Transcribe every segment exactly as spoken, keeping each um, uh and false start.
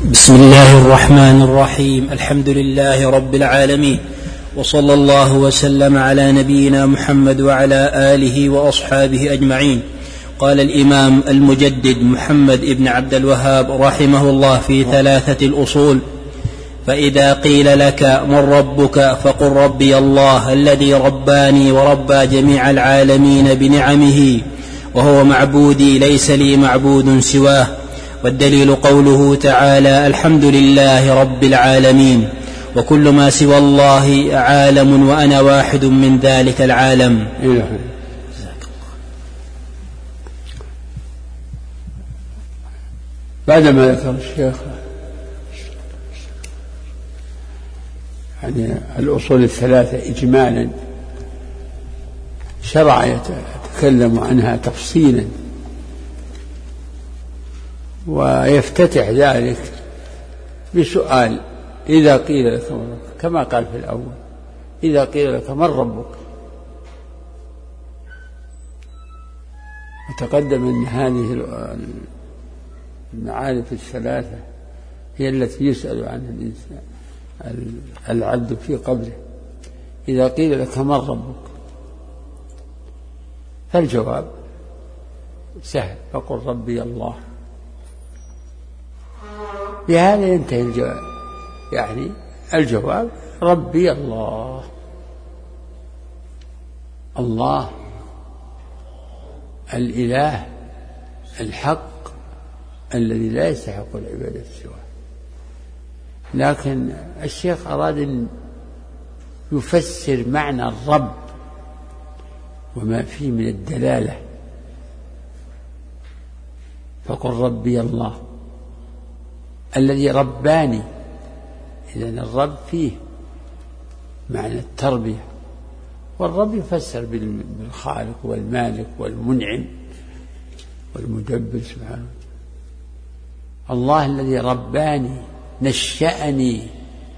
بسم الله الرحمن الرحيم. الحمد لله رب العالمين، وصلى الله وسلم على نبينا محمد وعلى آله وأصحابه أجمعين. قال الإمام المجدد محمد بن عبد الوهاب رحمه الله في ثلاثة الأصول: فإذا قيل لك من ربك فقل ربي الله الذي رباني وربى جميع العالمين بنعمه، وهو معبودي ليس لي معبود سواه. والدليل قوله تعالى: الحمد لله رب العالمين، وكل ما سوى الله عالم وأنا واحد من ذلك العالم. بعدما ذكر الشيخ يعني الأصول الثلاثة إجمالا، شرع يتكلم عنها تفصيلا، ويفتتح ذلك بسؤال: إذا قيل لك من ربك، كما قال في الأول: إذا قيل لك من ربك. وتقدم أن هذه المعارف الثلاثة هي التي يسأل عنها الإنسان العبد في قبره. إذا قيل لك من ربك فالجواب سهل: فقل ربي الله. بهذا ينتهي الجواب، يعني الجواب ربي الله. الله الإله الحق الذي لا يستحق العبادة سواه. لكن الشيخ أراد أن يفسر معنى الرب وما فيه من الدلالة. فقل ربي الله الذي رباني. إذن الرب فيه معنى التربية، والرب يفسر بالخالق والمالك والمنعم والمدبر سبحانه. الله الذي رباني نشأني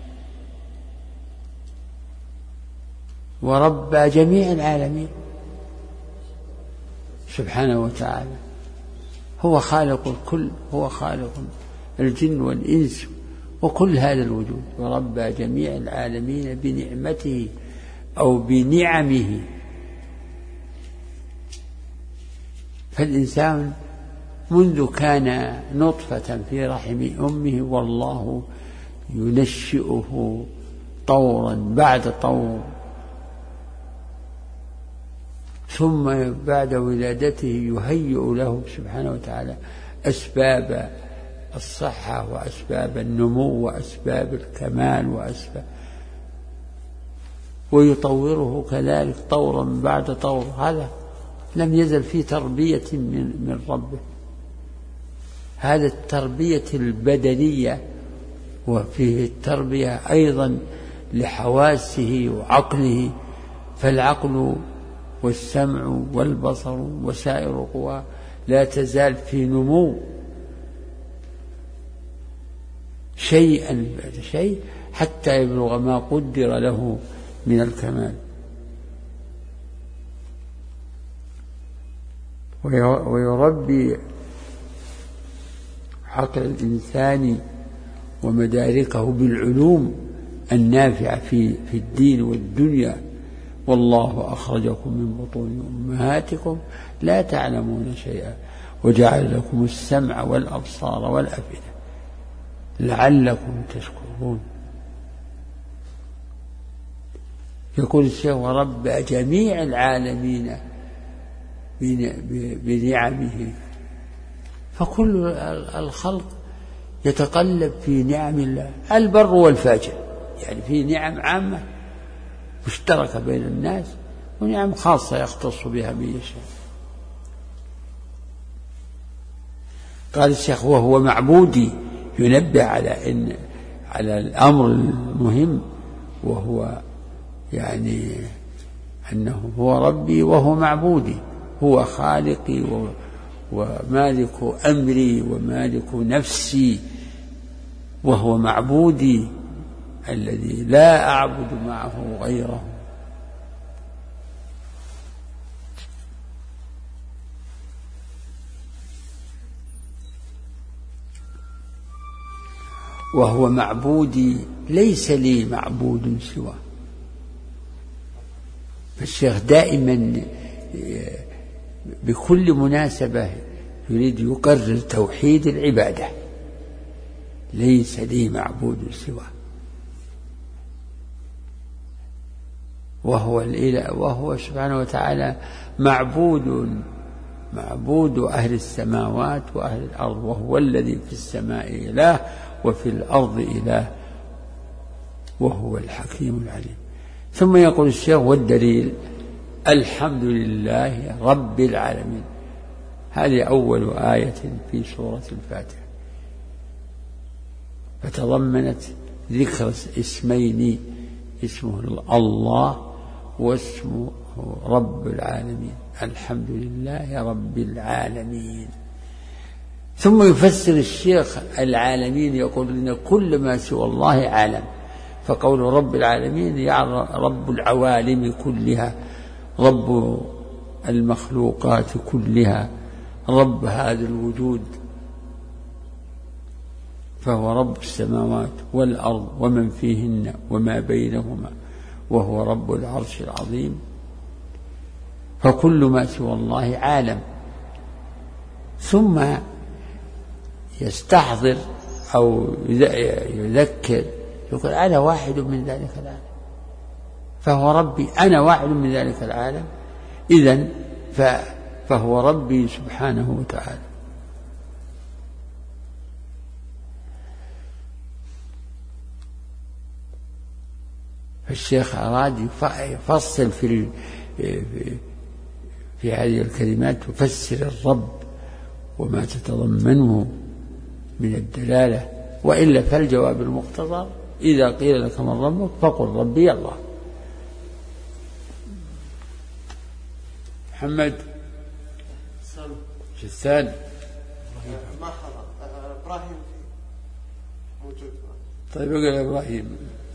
وربى جميع العالمين سبحانه وتعالى. هو خالق الكل، هو خالق الجن والإنس وكل هذا الوجود، وربى جميع العالمين بنعمته أو بنعمه. فالإنسان منذ كان نطفة في رحم أمه والله ينشئه طورا بعد طور، ثم بعد ولادته يهيئ له سبحانه وتعالى أسباب الصحة وأسباب النمو وأسباب الكمال وأسباب، ويطوره كذلك طورا بعد طور. هذا لم يزل في تربية من, من ربه. هذا التربية البدنية، وفيه التربية أيضا لحواسه وعقله. فالعقل والسمع والبصر وسائر القوى لا تزال في نمو شيئا بعد شيء حتى يبلغ ما قدر له من الكمال. ويربي عقل الإنسان ومداركه بالعلوم النافعة في في الدين والدنيا. والله أخرجكم من بطون أمهاتكم لا تعلمون شيئا وجعل لكم السمع والأبصار والأفئدة لعلكم تشكرون. يقول الشيخ: ورب جميع العالمين بنعمه. فكل الخلق يتقلب في نعم الله، البر والفاجر، يعني في نعم عامة مشتركة بين الناس، ونعم خاصة يختص بها من يشاء. قال الشيخ: وهو معبودي، ينبه على إن على الأمر المهم، وهو يعني أنه هو ربي وهو معبودي، هو خالقي ومالك أمري ومالك نفسي، وهو معبودي الذي لا أعبد معه غيره. وهو معبودي ليس لي معبود سواه. فالشيخ دائما بكل مناسبة يريد يقرر توحيد العبادة، ليس لي معبود سواه، وهو الإله، وهو سبحانه وتعالى معبود معبود أهل السماوات وأهل الأرض، وهو الذي في السماء إله وفي الأرض إله وهو الحكيم العليم. ثم يقول الشيخ: والدليل الحمد لله رب العالمين. هذه أول آية في سورة الفاتحة، فتضمنت ذكر اسمين، اسمه الله واسمه رب العالمين، الحمد لله رب العالمين. ثم يفسر الشيخ العالمين، يقول إن كل ما سوى الله عالم، فقول رب العالمين يعني رب العوالم كلها، رب المخلوقات كلها، رب هذا الوجود، فهو رب السماوات والأرض ومن فيهن وما بينهما، وهو رب العرش العظيم. فكل ما سوى الله عالم. ثم يستحضر أو يذكر، يقول: أنا واحد من ذلك العالم، فهو ربي، أنا واحد من ذلك العالم، إذن فهو ربي سبحانه وتعالى. فالشيخ أراد يفصل في في هذه الكلمات، يفسر الرب وما تتضمنه من الدلالة، وإلا فالجواب المختصر: إذا قيل لك من ربك فقل ربي الله. محمد جثان ما حضر. إبراهيم موجود. طيب اقرأ يا إبراهيم.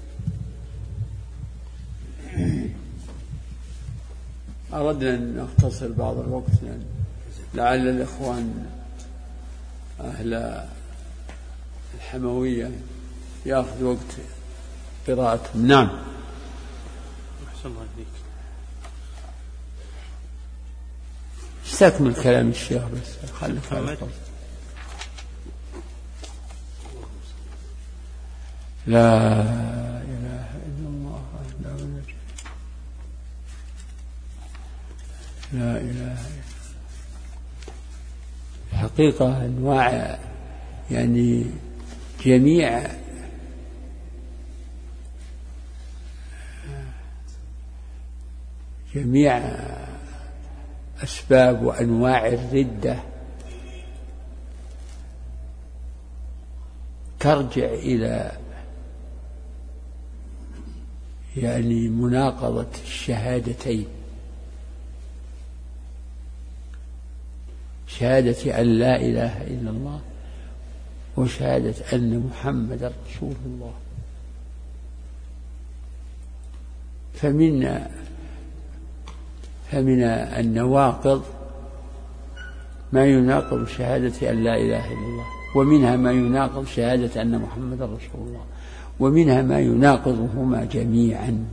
أردنا أن نختصر بعض الوقت لعل الإخوان أهل الحموية يأخذ وقت قراءتهم. نعم. أحسن الله عليك. استكمل كلام الشيخ بس، خلي خلي لا إله إلا الله لا إله إلا الحقيقة أنواع، يعني جميع جميع أسباب وأنواع الردة ترجع إلى يعني مناقضة الشهادتين، شهادة أن لا إله إلا الله وشهادة أن محمد رسول الله. فمن فمن النواقض ما يناقض شهادة أن لا إله إلا الله، ومنها ما يناقض شهادة أن محمد رسول الله، ومنها ما يناقضهما جميعا.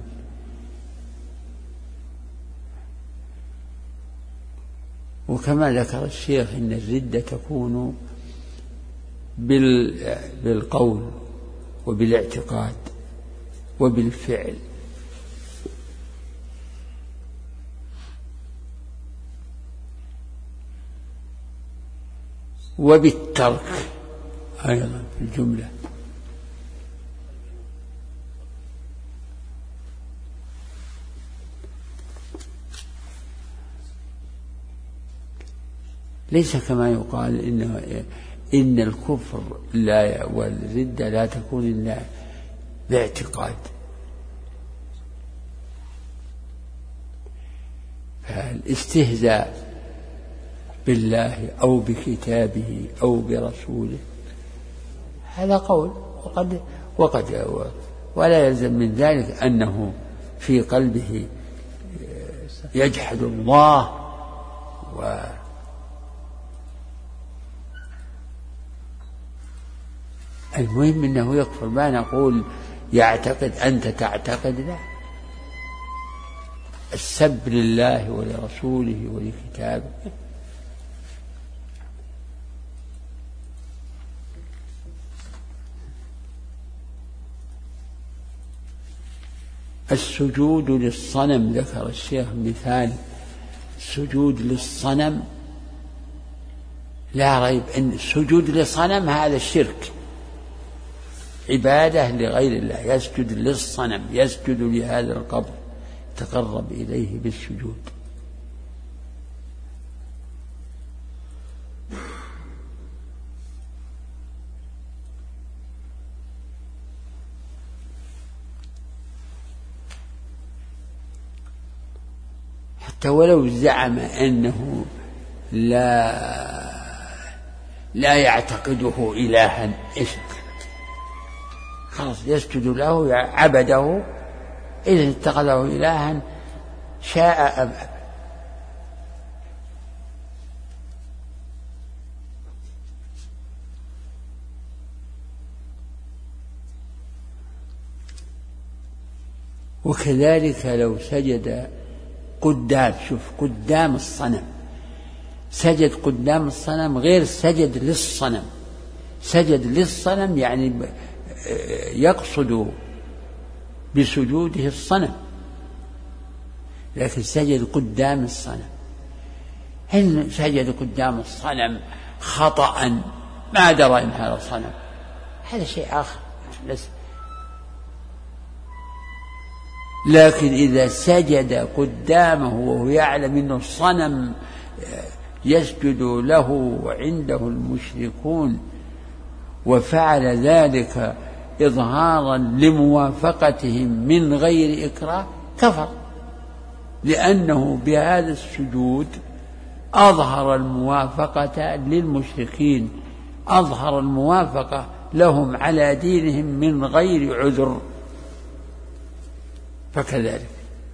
وكما ذكر الشيخ إن الردة تكون بالقول وبالاعتقاد وبالفعل، وبالترك أيضا في الجملة. ليس كما يقال إن إن الكفر لا والردة لا تكون إلا باعتقاد. فالاستهزاء بالله أو بكتابه أو برسوله هذا قول، وقد وقد ولا يلزم من ذلك أنه في قلبه يجحد الله وأن المهم أنه يكفر، ما نقول يعتقد أنت تعتقد، لا. السب لله ولرسوله ولكتابه. السجود للصنم، ذكر الشيخ مثال السجود للصنم، لا ريب أن السجود للصنم هذا الشرك، عبادة لغير الله، يسجد للصنم، يسجد لهذا القبر، تقرب إليه بالسجود. حتى ولو زعم أنه لا لا يعتقده إلها، إيش خلاص يسجد له، عبده، إذا اتخذه إلها شاء أم أبى. وكذلك لو سجد قدام، شوف قدام الصنم، سجد قدام الصنم غير سجد للصنم. سجد للصنم يعني يقصد بسجوده الصنم، لكن سجد قدام الصنم. إن سجد قدام الصنم خطأ ما درى إن هذا صنم، هذا شيء آخر. لكن إذا سجد قدامه وهو يعلم أنه الصنم يسجد له وعنده المشركون، وفعل ذلك إظهارا لموافقتهم من غير إكراه، كفر، لأنه بهذا السجود أظهر الموافقة للمشركين، أظهر الموافقة لهم على دينهم من غير عذر. فكذلك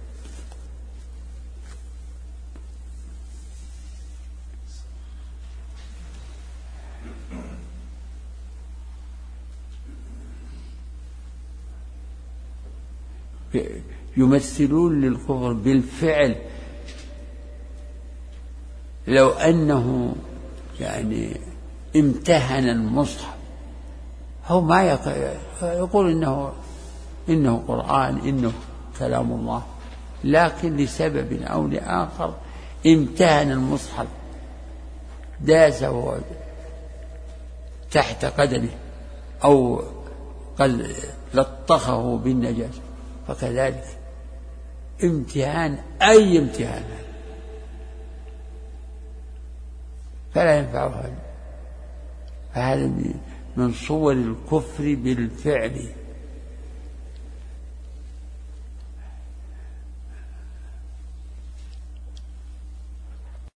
يمثلون للكفر بالفعل. لو أنه يعني امتهن المصحف، هو ما يقول إنه إنه قرآن، إنه كلام الله، لكن لسبب أو لآخر امتهن المصحف، داسه تحت قدمه أو قد لطخه بالنجاسة، فكذلك امتهان أي امتهان فلا ينفع هذا. فهذا من صور الكفر بالفعل.